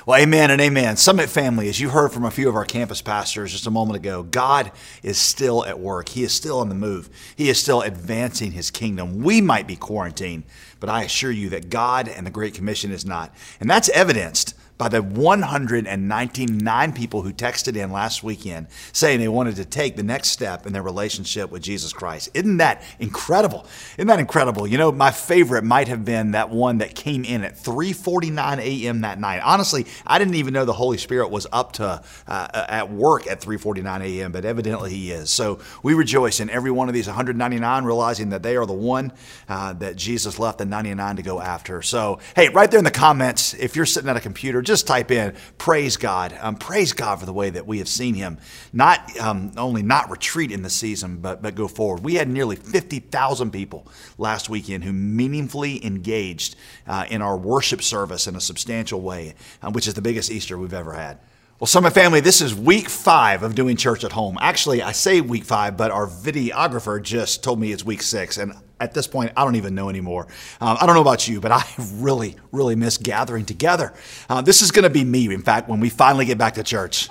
Well, amen and amen. Summit family, as you heard from a few of our campus pastors just a moment ago, God is still at work. He is still on the move. He is still advancing his kingdom. We might be quarantined, but I assure you that God and the Great Commission is not. And that's evidenced by the 199 people who texted in last weekend saying they wanted to take the next step in their relationship with Jesus Christ. Isn't that incredible? Isn't that incredible? You know, my favorite might have been that one that came in at 3:49 a.m. that night. Honestly, I didn't even know the Holy Spirit was up to at work at 3:49 a.m., but evidently he is. So we rejoice in every one of these 199, realizing that they are the one that Jesus left the 99 to go after. So, hey, right there in the comments, if you're sitting at a computer, just type in, praise God. Praise God for the way that we have seen him not only not retreat in the season, but go forward. We had nearly 50,000 people last weekend who meaningfully engaged in our worship service in a substantial way, which is the biggest Easter we've ever had. Well, Summit family, this is week 5 of doing church at home. Actually, I say week 5, but our videographer just told me it's week 6, and at this point, I don't even know anymore. I don't know about you, but I really, really miss gathering together. This is going to be me, in fact, when we finally get back to church.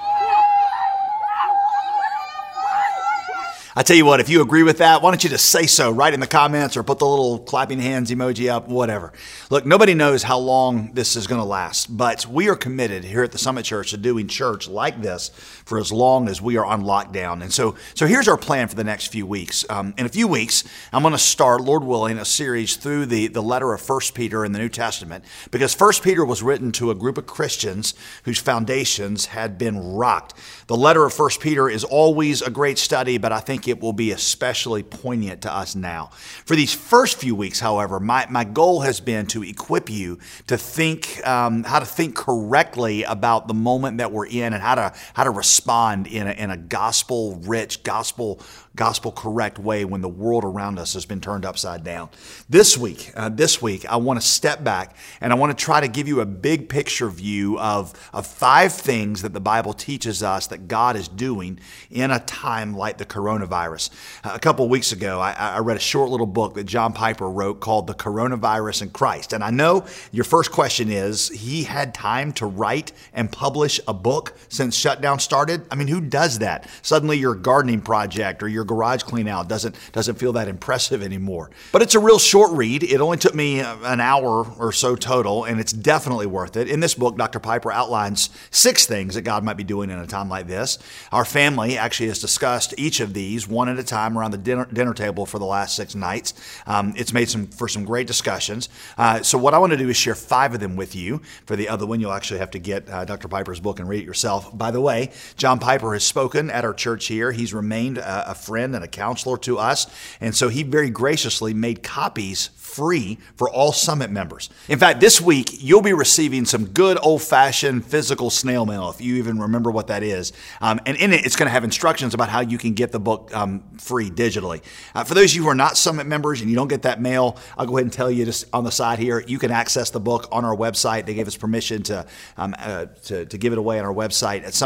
I tell you what, if you agree with that, why don't you just say so right in the comments or put the little clapping hands emoji up, whatever. Look, nobody knows how long this is going to last, but we are committed here at the Summit Church to doing church like this for as long as we are on lockdown. And so here's our plan for the next few weeks. In a few weeks, I'm going to start, Lord willing, a series through the letter of 1 Peter in the New Testament, because 1 Peter was written to a group of Christians whose foundations had been rocked. The letter of 1 Peter is always a great study, but I think it will be especially poignant to us now. For these first few weeks, however, my goal has been to equip you to think, how to think correctly about the moment that we're in and how to respond in a gospel-rich, gospel-correct way when the world around us has been turned upside down. This week, I want to step back and I want to try to give you a big picture view of 5 things that the Bible teaches us that God is doing in a time like the coronavirus. A couple of weeks ago, I read a short little book that John Piper wrote called The Coronavirus and Christ. And I know your first question is, he had time to write and publish a book since shutdown started? I mean, who does that? Suddenly your gardening project or your garage clean out doesn't feel that impressive anymore. But it's a real short read. It only took me an hour or so total, and it's definitely worth it. In this book, Dr. Piper outlines 6 things that God might be doing in a time like this. Our family actually has discussed each of these one at a time around the dinner table for the last 6 nights. It's made for some great discussions. So what I want to do is share 5 of them with you. For the other one, you'll actually have to get Dr. Piper's book and read it yourself. By the way, John Piper has spoken at our church here. He's remained a friend and a counselor to us. And so he very graciously made copies free for all Summit members. In fact, this week, you'll be receiving some good old-fashioned physical snail mail, if you even remember what that is. And in it, it's going to have instructions about how you can get the book free digitally. For those of you who are not Summit members and you don't get that mail, I'll go ahead and tell you just on the side here, you can access the book on our website. They gave us permission to give it away on our website at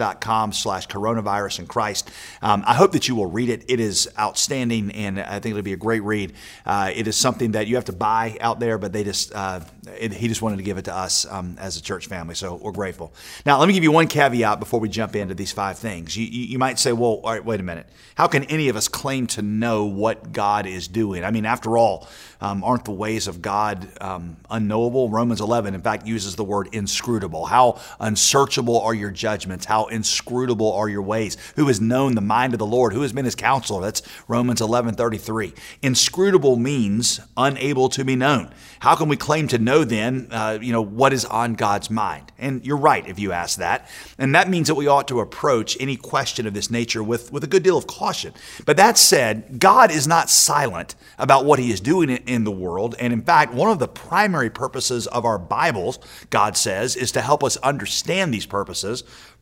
summitchurch.com/coronavirus and Christ. I hope that you will read it. It is outstanding, and I think it'll be a great read. It is something that you have to buy out there, but he just wanted to give it to us as a church family, so we're grateful. Now, let me give you one caveat before we jump into these 5 things. You might say, well, all right, wait a minute. How can any of us claim to know what God is doing? I mean, after all, aren't the ways of God unknowable? Romans 11, in fact, uses the word inscrutable. How unsearchable are your judgments? How inscrutable are your ways? Who has known the mind of the Lord? Who has been his counselor? That's Romans 11:33. Inscrutable means unable to be known. How can we claim to know then, what is on God's mind? And you're right if you ask that. And that means that we ought to approach any question of this nature with a good deal of caution. But that said, God is not silent about what he is doing in the world. And in fact, one of the primary purposes of our Bibles, God says, is to help us understand these purposes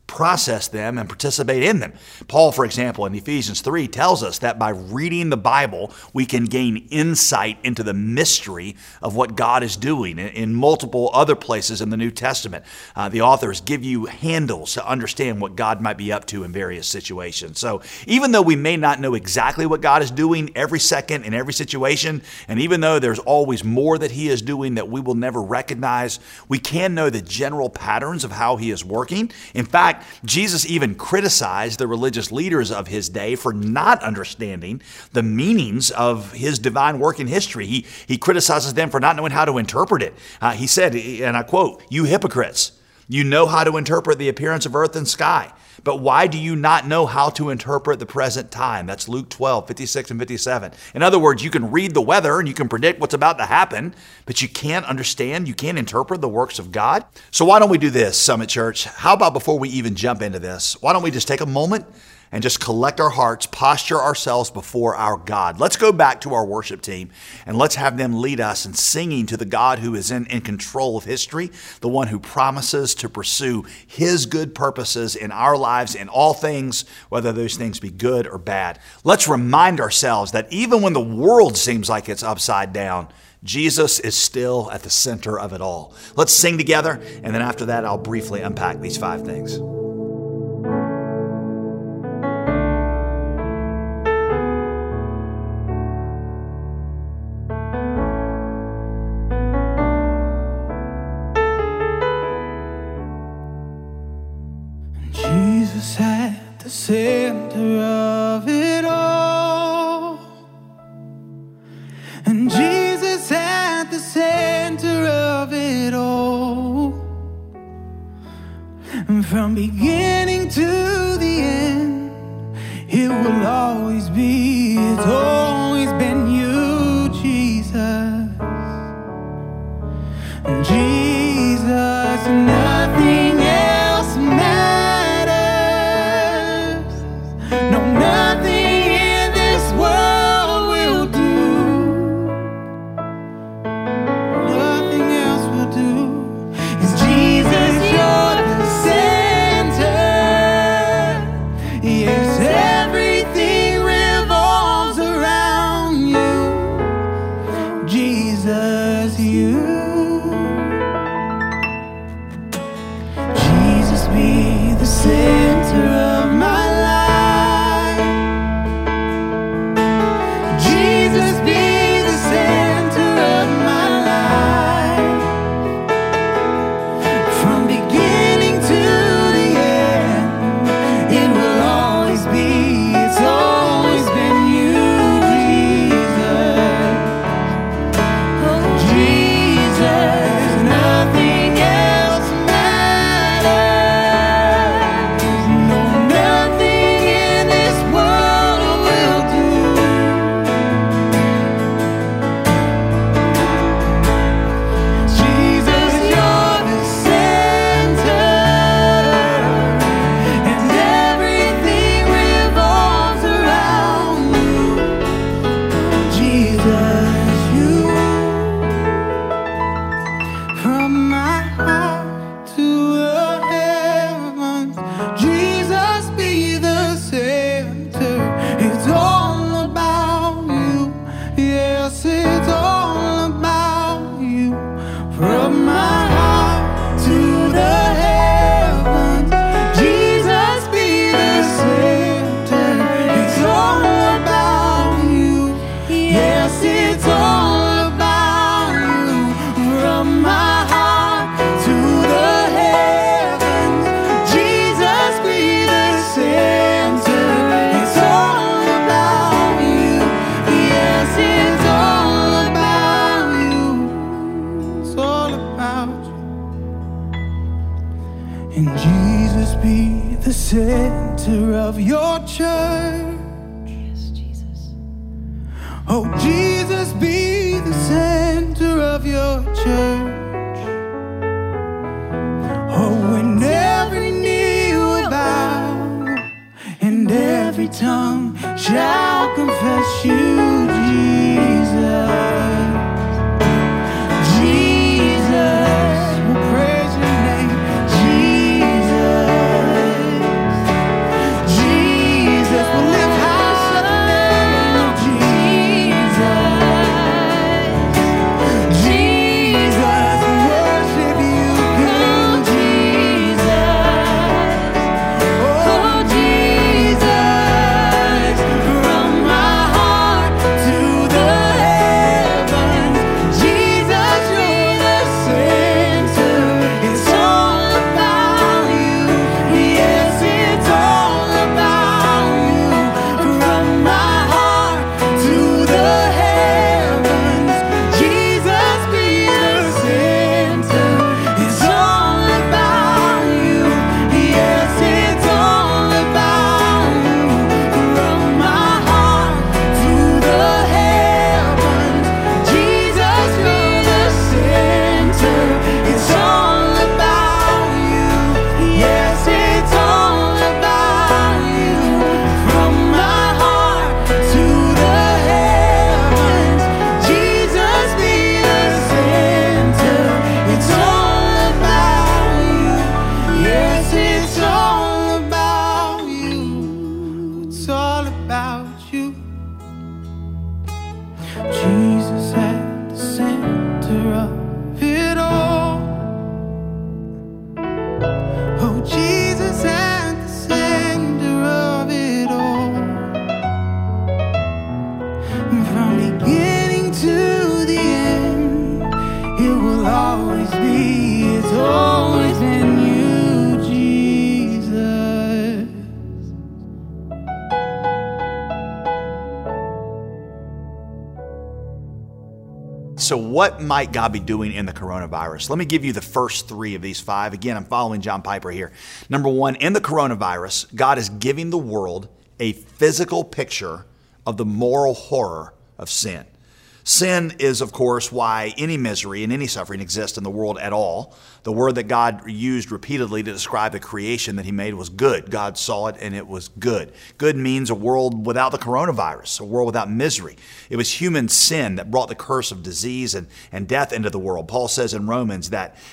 process them and participate in them. Paul, for example, in Ephesians 3 tells us that by reading the Bible, we can gain insight into the mystery of what God is doing. In multiple other places in the New Testament, the authors give you handles to understand what God might be up to in various situations. So even though we may not know exactly what God is doing every second in every situation, and even though there's always more that He is doing that we will never recognize, we can know the general patterns of how He is working. In fact, Jesus even criticized the religious leaders of His day for not understanding the meanings of His divine work in history. He criticizes them for not knowing how to interpret it. He said, and I quote, "You hypocrites, you know how to interpret the appearance of earth and sky, but why do you not know how to interpret the present time?" That's Luke 12, 56 and 57. In other words, you can read the weather and you can predict what's about to happen, but you can't understand, you can't interpret the works of God. So why don't we do this, Summit Church? How about before we even jump into this, why don't we just take a moment and just collect our hearts, posture ourselves before our God. Let's go back to our worship team and let's have them lead us in singing to the God who is in control of history, the one who promises to pursue His good purposes in our lives in all things, whether those things be good or bad. Let's remind ourselves that even when the world seems like it's upside down, Jesus is still at the center of it all. Let's sing together, and then after that, I'll briefly unpack these 5 things. Jesus at the center of it all, and Jesus at the center of it all, and from beginning to the end, it will always be, it's always been you, Jesus, Jesus, nothing else matters. No, nothing in this world will do. Nothing else will do. 'Cause Jesus, you're the center. Yes, everything revolves around you. Jesus, Jesus, be the center of my life. Jesus, be the center of my life. From beginning to the end, it will always be, it's always been you, Jesus. Oh, Jesus, nothing else matters. No, nothing in this world will do. Jesus, you're the center, and everything revolves around you. Jesus, you. From my heart to the heavens, Jesus, be the center. It's all about you. Yes, it's all about you. From my heart to the heavens, Jesus, be the center. It's all about you. Yes, it's all about you. From my heart to the heavens, Jesus, be the center. It's all about you. Yes, it's all about you. It's all about you. And Jesus, be the center of your church. Yes, Jesus. Oh, Jesus, be the center of your church. Oh, when every knee will bow and every tongue shall confess you, Jesus. Jesus, we'll praise your name, Jesus. will always be. It's always been you, Jesus. So what might God be doing in the coronavirus? Let me give you the first three of these five. Again, I'm following John Piper here. Number one, in the coronavirus, God is giving the world a physical picture of the moral horror of sin. Sin is, of course, why any misery and any suffering exists in the world at all. The word that God used repeatedly to describe the creation that he made was good. God saw it and it was good. Good means a world without the coronavirus, a world without misery. It was human sin that brought the curse of disease and death into the world. Paul says in Romans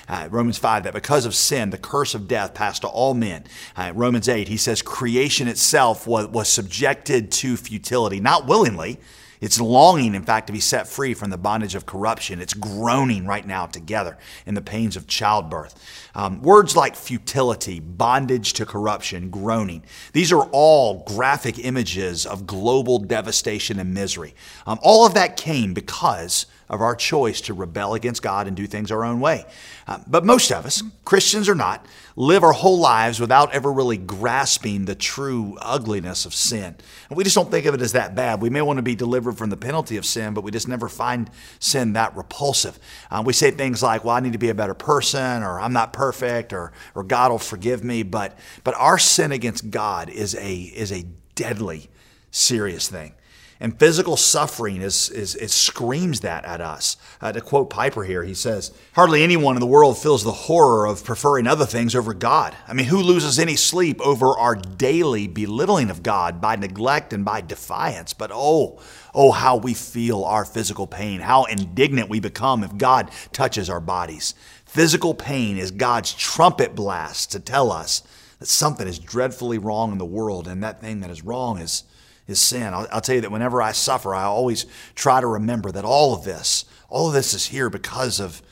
5, that because of sin, the curse of death passed to all men. Romans 8, he says creation itself was subjected to futility, not willingly. It's longing, in fact, to be set free from the bondage of corruption. It's groaning right now together in the pains of childbirth. Words like futility, bondage to corruption, groaning, these are all graphic images of global devastation and misery. All of that came because of our choice to rebel against God and do things our own way. But most of us, Christians or not, live our whole lives without ever really grasping the true ugliness of sin. And we just don't think of it as that bad. We may want to be delivered from the penalty of sin, but we just never find sin that repulsive. We say things like, well, I need to be a better person, or I'm not perfect, or God will forgive me. But our sin against God is a deadly, serious thing. And physical suffering it screams that at us. To quote Piper here, he says, hardly anyone in the world feels the horror of preferring other things over God. I mean, who loses any sleep over our daily belittling of God by neglect and by defiance? But oh, how we feel our physical pain, how indignant we become if God touches our bodies. Physical pain is God's trumpet blast to tell us that something is dreadfully wrong in the world, and that thing that is wrong is sin. I'll tell you that whenever I suffer, I always try to remember that all of this is here because of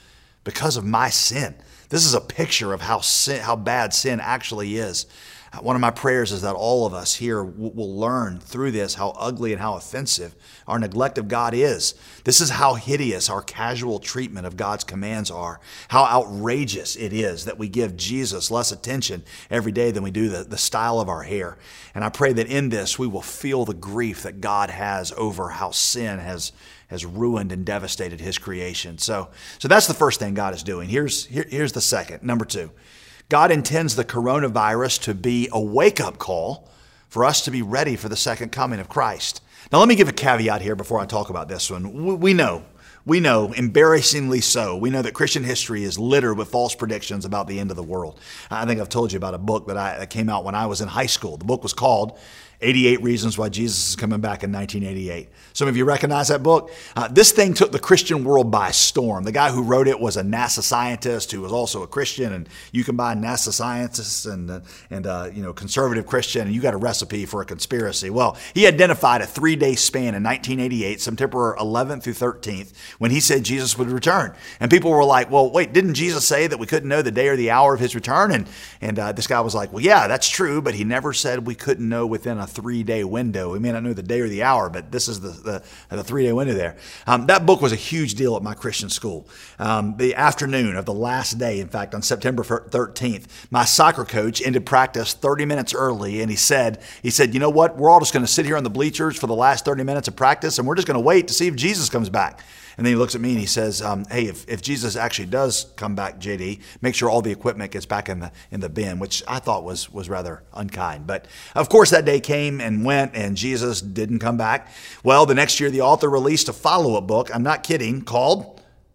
my sin. This is a picture of how bad sin actually is. One of my prayers is that all of us here will learn through this how ugly and how offensive our neglect of God is. This is how hideous our casual treatment of God's commands are, how outrageous it is that we give Jesus less attention every day than we do the style of our hair. And I pray that in this we will feel the grief that God has over how sin has ruined and devastated his creation. So that's the first thing God is doing. Here's the second. Number two. God intends the coronavirus to be a wake-up call for us to be ready for the second coming of Christ. Now, let me give a caveat here before I talk about this one. We know, embarrassingly so, we know that Christian history is littered with false predictions about the end of the world. I think I've told you about a book that came out when I was in high school. The book was called 88 Reasons Why Jesus is Coming Back in 1988. Some of you recognize that book. This thing took the Christian world by storm. The guy who wrote it was a NASA scientist who was also a Christian, and you can buy NASA scientists and conservative Christian, and you got a recipe for a conspiracy. Well, he identified a 3-day span in 1988, September 11th through 13th, when he said Jesus would return. And people were like, well, wait, didn't Jesus say that we couldn't know the day or the hour of his return? And this guy was like, well, yeah, that's true, but he never said we couldn't know within a 3-day window. We may not know the day or the hour, but this is the 3-day window there. That book was a huge deal at my Christian school. The afternoon of the last day, in fact, on September 13th, my soccer coach ended practice 30 minutes early, and he said, you know what? We're all just going to sit here on the bleachers for the last 30 minutes of practice, and we're just going to wait to see if Jesus comes back. And then he looks at me and he says, hey, if Jesus actually does come back, JD, make sure all the equipment gets back in the bin, which I thought was rather unkind. But of course, that day came and went, and Jesus didn't come back. Well, the next year, the author released a follow-up book, I'm not kidding, called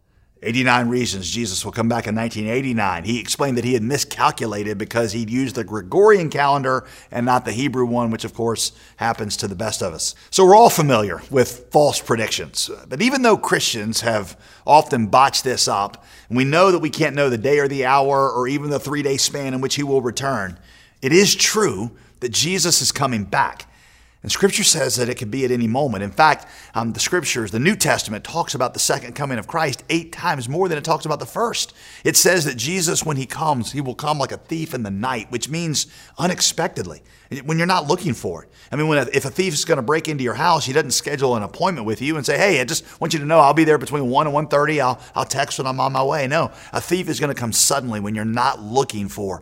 89 Reasons Jesus Will Come Back in 1989. He explained that he had miscalculated because he'd used the Gregorian calendar and not the Hebrew one, which of course happens to the best of us. So we're all familiar with false predictions. But even though Christians have often botched this up, and we know that we can't know the day or the hour or even the 3-day span in which he will return, it is true that Jesus is coming back. And Scripture says that it could be at any moment. In fact, the Scriptures, the New Testament, talks about the second coming of Christ 8 times more than it talks about the first. It says that Jesus, when he comes, he will come like a thief in the night, which means unexpectedly, when you're not looking for it. I mean, if a thief is going to break into your house, he doesn't schedule an appointment with you and say, hey, I just want you to know I'll be there between 1 and 1:30. I'll text when I'm on my way. No, a thief is going to come suddenly when you're not looking for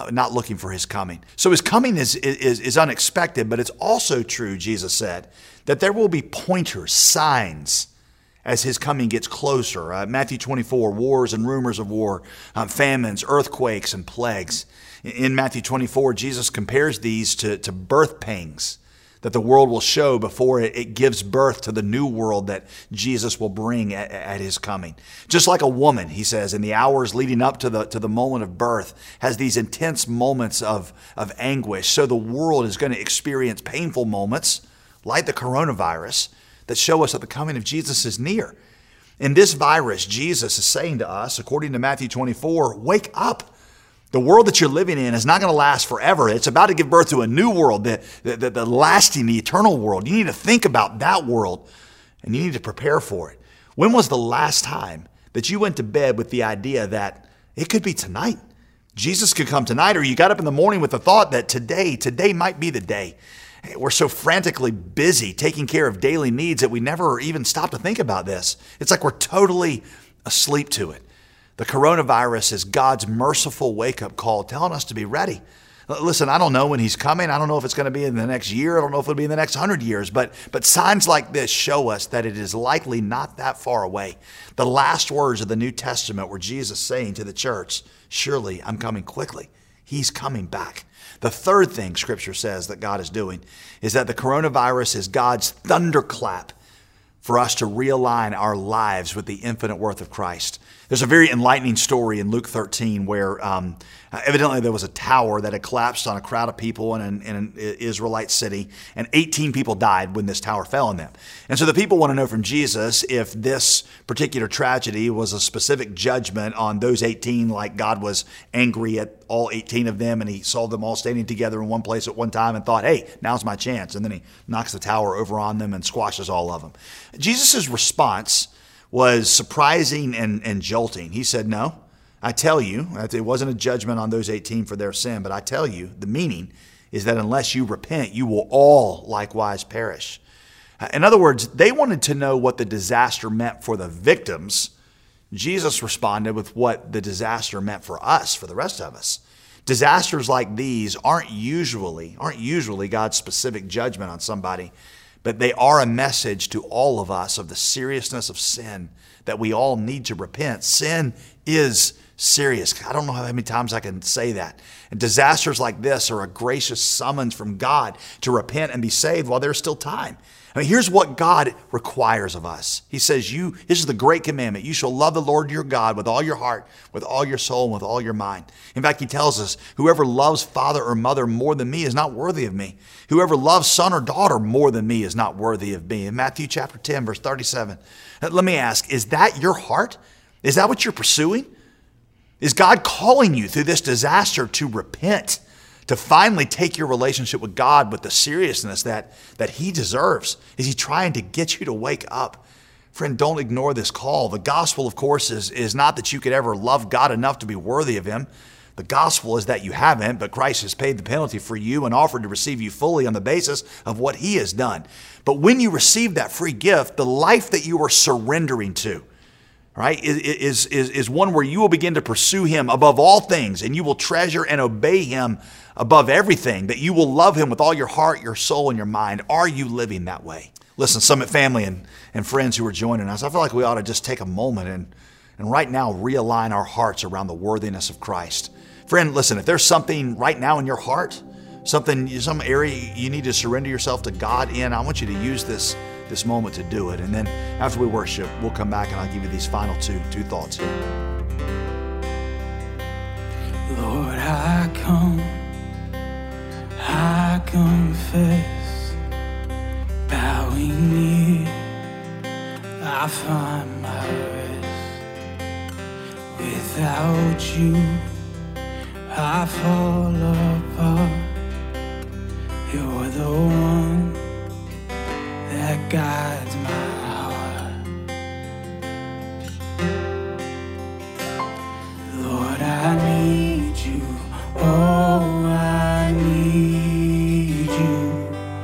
his coming. So his coming is unexpected, but it's also true, Jesus said, that there will be pointers, signs, as his coming gets closer. Matthew 24, wars and rumors of war, famines, earthquakes, and plagues. In Matthew 24, Jesus compares these to birth pangs that the world will show before it gives birth to the new world that Jesus will bring at his coming. Just like a woman, he says, in the hours leading up to the moment of birth, has these intense moments of anguish. So the world is going to experience painful moments, like the coronavirus, that show us that the coming of Jesus is near. In this virus, Jesus is saying to us, according to Matthew 24, wake up. The world that you're living in is not going to last forever. It's about to give birth to a new world, the lasting, the eternal world. You need to think about that world, and you need to prepare for it. When was the last time that you went to bed with the idea that it could be tonight? Jesus could come tonight, or you got up in the morning with the thought that today might be the day. We're so frantically busy taking care of daily needs that we never even stop to think about this. It's like we're totally asleep to it. The coronavirus is God's merciful wake-up call telling us to be ready. Listen, I don't know when he's coming. I don't know if it's going to be in the next year. I don't know if it'll be in the next 100 years. But signs like this show us that it is likely not that far away. The last words of the New Testament were Jesus saying to the church, surely I'm coming quickly. He's coming back. The third thing Scripture says that God is doing is that the coronavirus is God's thunderclap for us to realign our lives with the infinite worth of Christ. There's a very enlightening story in Luke 13 where evidently there was a tower that had collapsed on a crowd of people in an Israelite city, and 18 people died when this tower fell on them. And so the people want to know from Jesus if this particular tragedy was a specific judgment on those 18, like God was angry at all 18 of them and he saw them all standing together in one place at one time and thought, hey, now's my chance. And then he knocks the tower over on them and squashes all of them. Jesus' response was surprising and jolting. He said, no, I tell you, it wasn't a judgment on those 18 for their sin, but I tell you, the meaning is that unless you repent, you will all likewise perish. In other words, they wanted to know what the disaster meant for the victims. Jesus responded with what the disaster meant for us, for the rest of us. Disasters like these aren't usually God's specific judgment on somebody, but they are a message to all of us of the seriousness of sin, that we all need to repent. Sin is serious. I don't know how many times I can say that. And disasters like this are a gracious summons from God to repent and be saved while there's still time. I mean, here's what God requires of us. He says, this is the great commandment. You shall love the Lord your God with all your heart, with all your soul, and with all your mind. In fact, he tells us, whoever loves father or mother more than me is not worthy of me. Whoever loves son or daughter more than me is not worthy of me. In Matthew chapter 10, verse 37. Let me ask, is that your heart? Is that what you're pursuing? Is God calling you through this disaster to repent, to finally take your relationship with God with the seriousness that he deserves? Is he trying to get you to wake up? Friend, don't ignore this call. The gospel, of course, is not that you could ever love God enough to be worthy of him. The gospel is that you haven't, but Christ has paid the penalty for you and offered to receive you fully on the basis of what he has done. But when you receive that free gift, the life that you are surrendering to, right, is one where you will begin to pursue him above all things, and you will treasure and obey him above everything, that you will love him with all your heart, your soul, and your mind. Are you living that way? Listen, Summit family and friends who are joining us, I feel like we ought to just take a moment and right now realign our hearts around the worthiness of Christ. Friend, listen, if there's something right now in your heart, some area you need to surrender yourself to God in, I want you to use this moment to do it. And then after we worship, we'll come back and I'll give you these final two thoughts here. Lord, I confess, bowing knee, I find my rest. Without you, I fall apart. You're the one guides my heart. Lord, I need you. Oh, I need you.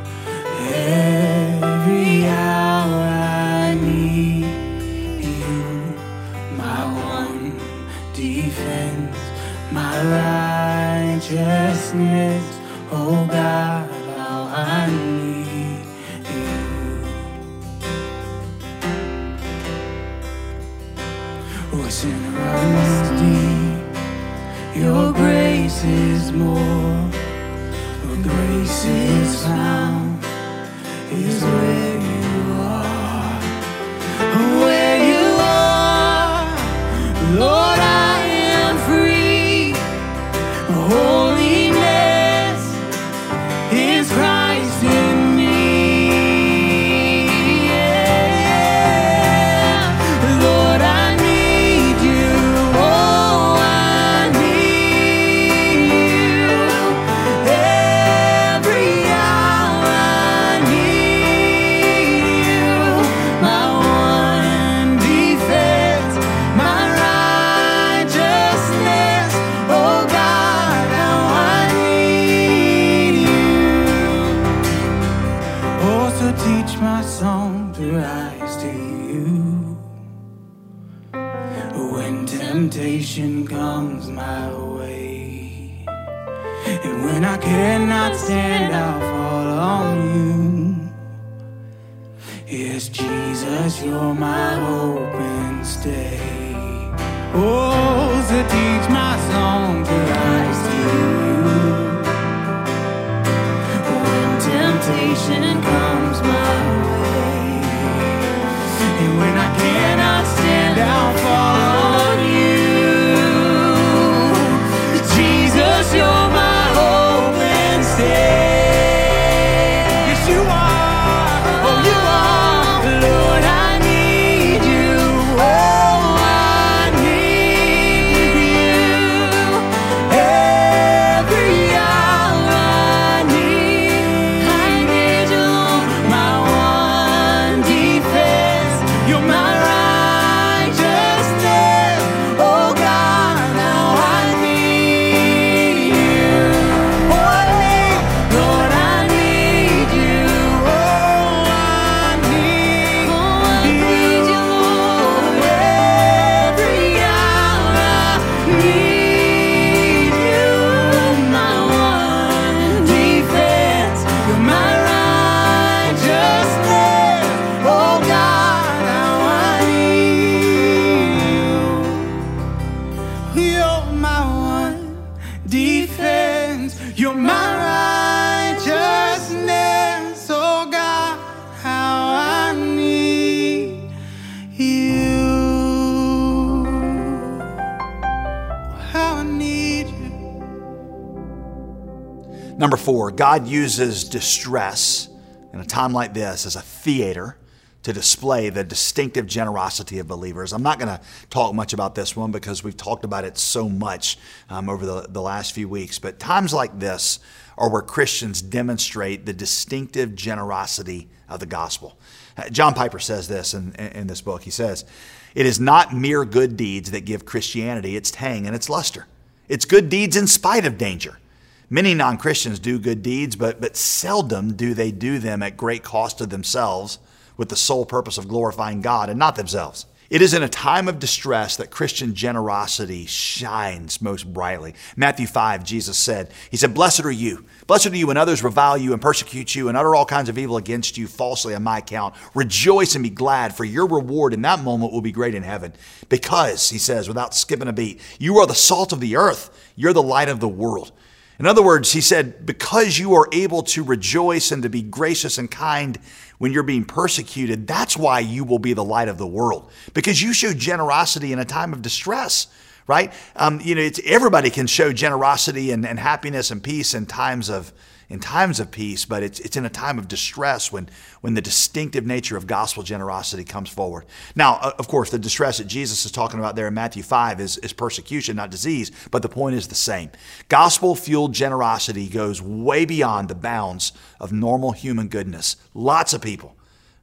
Every hour I need you. My one defense, my righteousness. Oh God, how I need you. Oh, sin runs deep. Your grace is more. Your grace is found. Is where you are. Where you are, Lord, I am free. Holiness is Christ in me. Yeah. Lord, I need you. Oh, I need you. Every hour I need you. My one defense, my righteousness. Oh God, how I need you. Oh, so teach my song to rise to you. When temptation comes my way, and when I cannot stand, I'll fall on you. Yes, Jesus, you're my hope and stay. Oh, so teach my song to rise to you. When temptation comes my way, and when I cannot stand, I'll fall on you. Jesus, you're my hope and stay. Yes, you are. Oh, you are. Lord, I need you. Oh, I need you. Every hour I need you. My one defense, you're my righteousness. Oh God, now I need you. Oh, Lord, I need you. Oh, I need you, Lord. Every hour I need you. My one defense, you're my righteousness. Oh God, how I need you. You're my one defense. You're my righteousness. Oh God, how I need you. How I need you. Number 4, God uses distress in a time like this as a theater to display the distinctive generosity of believers. I'm not going to talk much about this one because we've talked about it so much over the last few weeks. But times like this are where Christians demonstrate the distinctive generosity of the gospel. John Piper says this in this book. He says, "It is not mere good deeds that give Christianity its tang and its luster. It's good deeds in spite of danger. Many non-Christians do good deeds, but seldom do they do them at great cost to themselves with the sole purpose of glorifying God and not themselves. It is in a time of distress that Christian generosity shines most brightly." Matthew 5, Jesus said, he said, Blessed are you when others revile you and persecute you and utter all kinds of evil against you falsely on my account. Rejoice and be glad, for your reward in that moment will be great in heaven. Because, he says, without skipping a beat, you are the salt of the earth. You're the light of the world. In other words, he said, because you are able to rejoice and to be gracious and kind when you're being persecuted, that's why you will be the light of the world. Because you show generosity in a time of distress, right? Everybody can show generosity and happiness and peace in times of peace, but it's in a time of distress when the distinctive nature of gospel generosity comes forward. Now, of course, the distress that Jesus is talking about there in Matthew 5 is persecution, not disease, but the point is the same. Gospel-fueled generosity goes way beyond the bounds of normal human goodness. Lots of people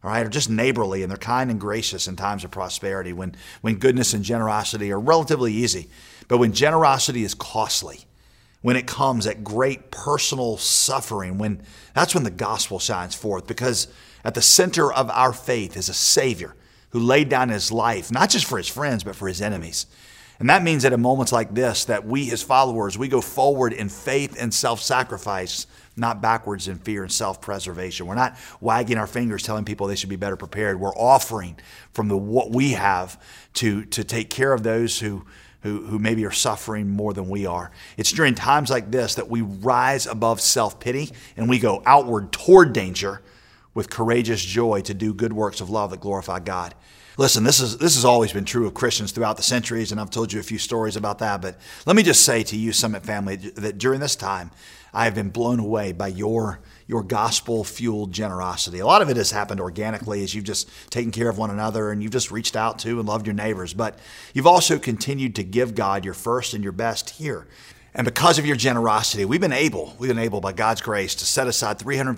all right, are just neighborly and they're kind and gracious in times of prosperity, when goodness and generosity are relatively easy. But when generosity is costly, when it comes at great personal suffering, that's when the gospel shines forth, because at the center of our faith is a Savior who laid down his life, not just for his friends, but for his enemies. And that means that in moments like this, that we as followers, we go forward in faith and self-sacrifice, not backwards in fear and self-preservation. We're not wagging our fingers telling people they should be better prepared. We're offering from what we have to take care of those who maybe are suffering more than we are. It's during times like this that we rise above self-pity and we go outward toward danger with courageous joy to do good works of love that glorify God. Listen, this has always been true of Christians throughout the centuries, and I've told you a few stories about that. But let me just say to you, Summit family, that during this time, I have been blown away by your gospel-fueled generosity. A lot of it has happened organically as you've just taken care of one another and you've just reached out to and loved your neighbors. But you've also continued to give God your first and your best here. And because of your generosity, we've been able by God's grace to set aside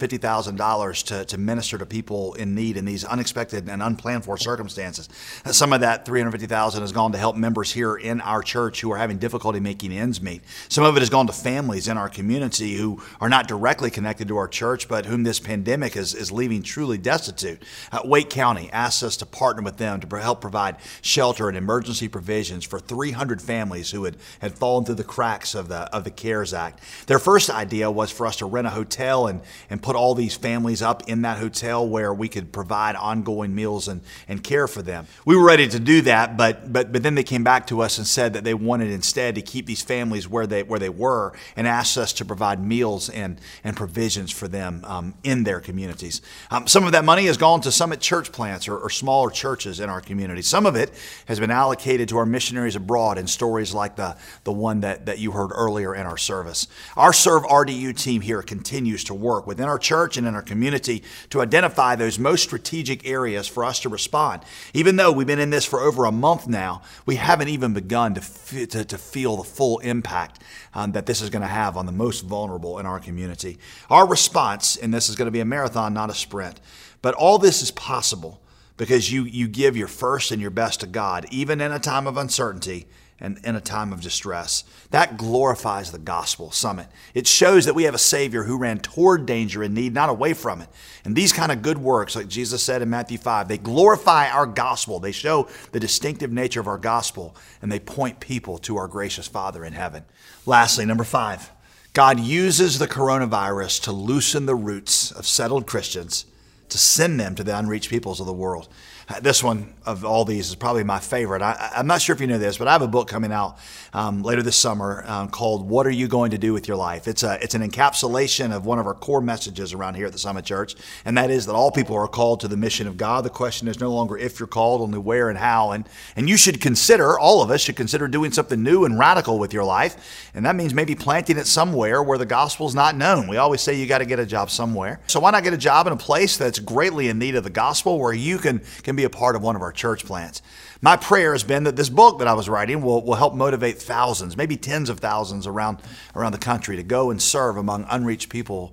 $350,000 to minister to people in need in these unexpected and unplanned for circumstances. Some of that $350,000 has gone to help members here in our church who are having difficulty making ends meet. Some of it has gone to families in our community who are not directly connected to our church, but whom this pandemic is leaving truly destitute. Wake County asked us to partner with them to help provide shelter and emergency provisions for 300 families who had fallen through the cracks of the CARES Act. Their first idea was for us to rent a hotel and put all these families up in that hotel where we could provide ongoing meals and care for them. We were ready to do that, but then they came back to us and said that they wanted instead to keep these families where they were and asked us to provide meals and provisions for them in their communities. Some of that money has gone to Summit church plants or smaller churches in our community. Some of it has been allocated to our missionaries abroad in stories like the one that you heard earlier in our service. Our Serve RDU team here continues to work within our church and in our community to identify those most strategic areas for us to respond. Even though we've been in this for over a month now, we haven't even begun to feel the full impact that this is going to have on the most vulnerable in our community. Our response, and this is going to be a marathon, not a sprint, but all this is possible because you give your first and your best to God, even in a time of uncertainty and in a time of distress. That glorifies the gospel, Summit. It shows that we have a Savior who ran toward danger and need, not away from it. And these kind of good works, like Jesus said in Matthew 5, they glorify our gospel. They show the distinctive nature of our gospel, and they point people to our gracious Father in heaven. Lastly, number 5, God uses the coronavirus to loosen the roots of settled Christians, to send them to the unreached peoples of the world. This one of all these is probably my favorite. I'm not sure if you know this, but I have a book coming out later this summer called What Are You Going to Do With Your Life? It's an encapsulation of one of our core messages around here at the Summit Church, and that is that all people are called to the mission of God. The question is no longer if you're called, only where and how. And you should consider, all of us should consider doing something new and radical with your life, and that means maybe planting it somewhere where the gospel's not known. We always say you got to get a job somewhere. So why not get a job in a place that's greatly in need of the gospel where you can be a part of one of our church plants? My prayer has been that this book that I was writing will help motivate thousands, maybe tens of thousands around the country to go and serve among unreached peoples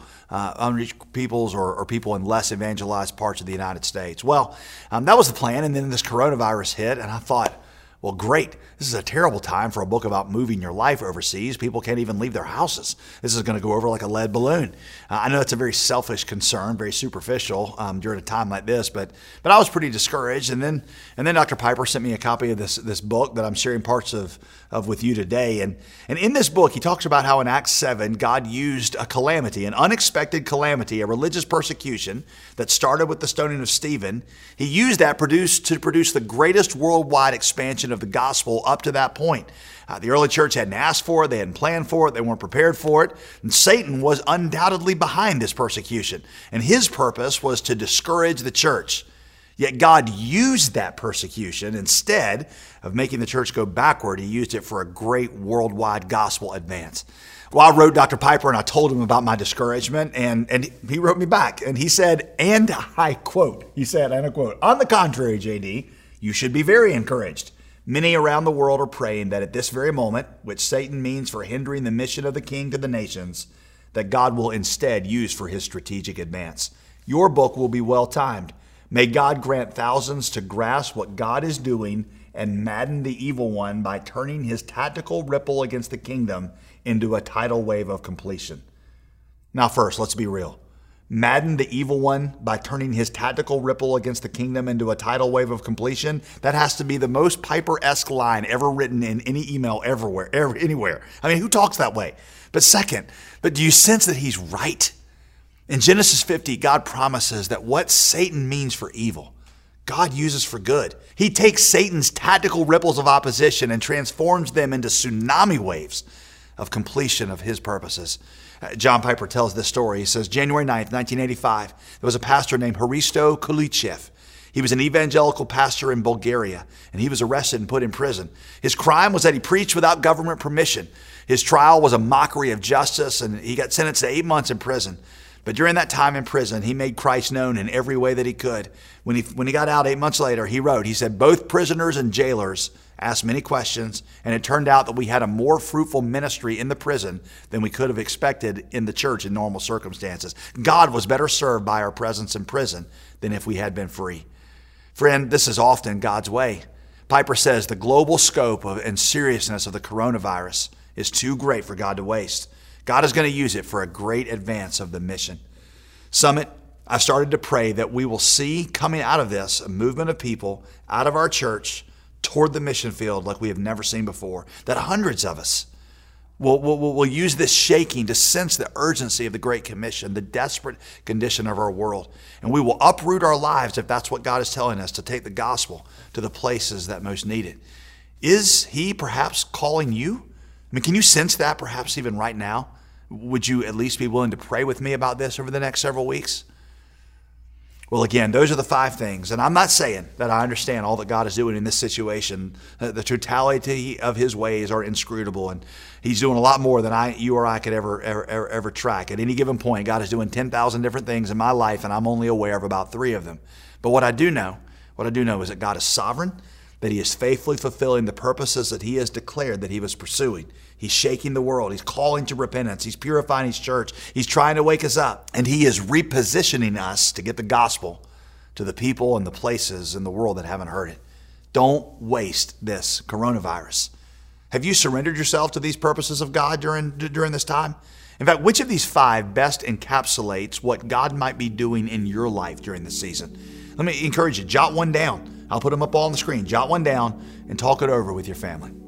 or people in less evangelized parts of the United States. Well, that was the plan, and then this coronavirus hit, and I thought, well, great. This is a terrible time for a book about moving your life overseas. People can't even leave their houses. This is going to go over like a lead balloon. I know it's a very selfish concern, very superficial during a time like this, but I was pretty discouraged. And then Dr. Piper sent me a copy of this book that I'm sharing parts of with you today. And in this book, he talks about how in Acts 7, God used a calamity, an unexpected calamity, a religious persecution that started with the stoning of Stephen. He used that to produce the greatest worldwide expansion of the gospel up to that point. The early church hadn't asked for it, they hadn't planned for it, they weren't prepared for it, and Satan was undoubtedly behind this persecution. And his purpose was to discourage the church. Yet God used that persecution instead of making the church go backward. He used it for a great worldwide gospel advance. Well, I wrote Dr. Piper and I told him about my discouragement, and he wrote me back and he said, and I quote, on the contrary, JD, you should be very encouraged. Many around the world are praying that at this very moment, which Satan means for hindering the mission of the king to the nations, that God will instead use for his strategic advance. Your book will be well timed. May God grant thousands to grasp what God is doing and madden the evil one by turning his tactical ripple against the kingdom into a tidal wave of completion. Now first, let's be real. Madden the evil one by turning his tactical ripple against the kingdom into a tidal wave of completion? That has to be the most Piper-esque line ever written in any email anywhere. I mean, who talks that way? But second, do you sense that he's right? In Genesis 50, God promises that what Satan means for evil, God uses for good. He takes Satan's tactical ripples of opposition and transforms them into tsunami waves of completion of his purposes. John Piper tells this story. He says, January 9th, 1985, there was a pastor named Hristo Kulichev. He was an evangelical pastor in Bulgaria, and he was arrested and put in prison. His crime was that he preached without government permission. His trial was a mockery of justice, and he got sentenced to 8 months in prison. But during that time in prison, he made Christ known in every way that he could. When he got out 8 months later, he said, both prisoners and jailers asked many questions, and it turned out that we had a more fruitful ministry in the prison than we could have expected in the church in normal circumstances. God was better served by our presence in prison than if we had been free. Friend, this is often God's way. Piper says the global scope and seriousness of the coronavirus is too great for God to waste. God is going to use it for a great advance of the mission. Summit, I've started to pray that we will see coming out of this a movement of people out of our church toward the mission field like we have never seen before, that hundreds of us will use this shaking to sense the urgency of the Great Commission, the desperate condition of our world. And we will uproot our lives if that's what God is telling us, to take the gospel to the places that most need it. Is he perhaps calling you? I mean, can you sense that perhaps even right now? Would you at least be willing to pray with me about this over the next several weeks? Well, again, those are the 5 things. And I'm not saying that I understand all that God is doing in this situation. The totality of his ways are inscrutable, and he's doing a lot more than you or I could ever track. At any given point, God is doing 10,000 different things in my life, and I'm only aware of about 3 of them. But what I do know is that God is sovereign, that he is faithfully fulfilling the purposes that he has declared that he was pursuing. He's shaking the world. He's calling to repentance. He's purifying his church. He's trying to wake us up. And he is repositioning us to get the gospel to the people and the places in the world that haven't heard it. Don't waste this coronavirus. Have you surrendered yourself to these purposes of God during this time? In fact, which of these 5 best encapsulates what God might be doing in your life during this season? Let me encourage you, jot one down. I'll put them up all on the screen. Jot one down and talk it over with your family.